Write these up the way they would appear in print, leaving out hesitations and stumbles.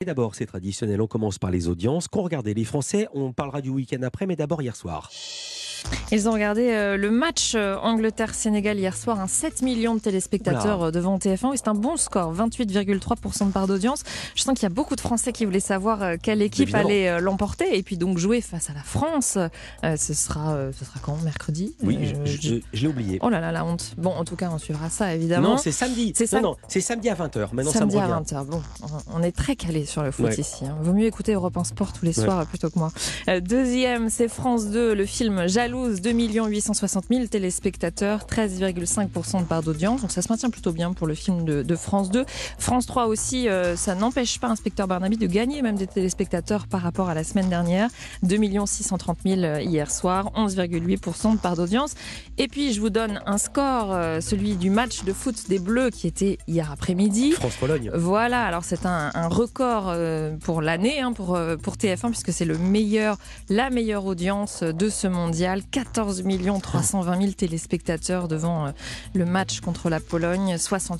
Et d'abord, c'est traditionnel, on commence par les audiences. Qu'ont regardé les Français? On parlera du week-end après, mais d'abord hier soir. Ils ont regardé le match Angleterre-Sénégal hier soir, 7 millions de téléspectateurs Oula. devant TF1. Et c'est un bon score, 28,3% de part d'audience. Je sens qu'il y a beaucoup de Français qui voulaient savoir quelle équipe Évidemment. allait l'emporter. Et puis donc jouer face à la France, ce sera quand? Mercredi? Oui, je l'ai oublié. Oh là là, la honte. Bon, en tout cas, on suivra ça, évidemment. Non, c'est samedi. C'est ça. Non, c'est samedi à 20h. Maintenant, Samedi ça me à revient. 20h. Bon, on est très calé sur le foot Ouais. ici. Vaut mieux écouter Europe 1 Sport tous les soirs plutôt que moi. Deuxième, c'est France 2, le film Jalouse, 2 860 000 téléspectateurs, 13,5% de part d'audience. Donc ça se maintient plutôt bien pour le film de France 2. France 3 aussi, ça n'empêche pas Inspecteur Barnaby de gagner même des téléspectateurs par rapport à la semaine dernière. 2 630 000 hier soir, 11,8% de part d'audience. Et puis je vous donne un score, celui du match de foot des Bleus qui était hier après-midi. France-Pologne. Voilà, alors c'est un record pour l'année, pour TF1, puisque c'est la meilleure audience de ce mondial. 14 320 000 téléspectateurs devant le match contre la Pologne,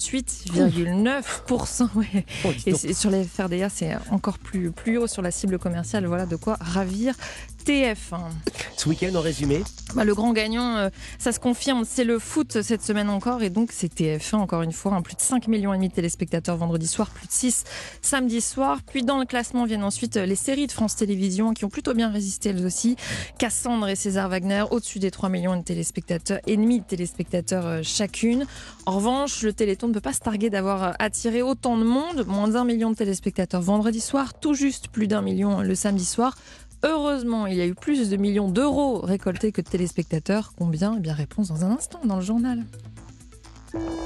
68,9%. Ouais. Oh, dis Et donc. sur les FRDA, c'est encore plus haut sur la cible commerciale. Voilà de quoi ravir TF1. Ce week-end, en résumé, Le grand gagnant, ça se confirme, c'est le foot cette semaine encore, et donc c'est TF1 encore une fois, plus de 5,5 millions de téléspectateurs vendredi soir, plus de 6 samedi soir. Puis dans le classement viennent ensuite les séries de France Télévisions qui ont plutôt bien résisté elles aussi. Cassandre et César Wagner au-dessus des 3 millions de téléspectateurs, et demi de téléspectateurs chacune. En revanche, le Téléthon ne peut pas se targuer d'avoir attiré autant de monde, moins d'1 million de téléspectateurs vendredi soir, tout juste plus d'1 million le samedi soir. Heureusement, il y a eu plus de millions d'euros récoltés que de téléspectateurs. Combien? Eh bien, réponse dans un instant dans le journal.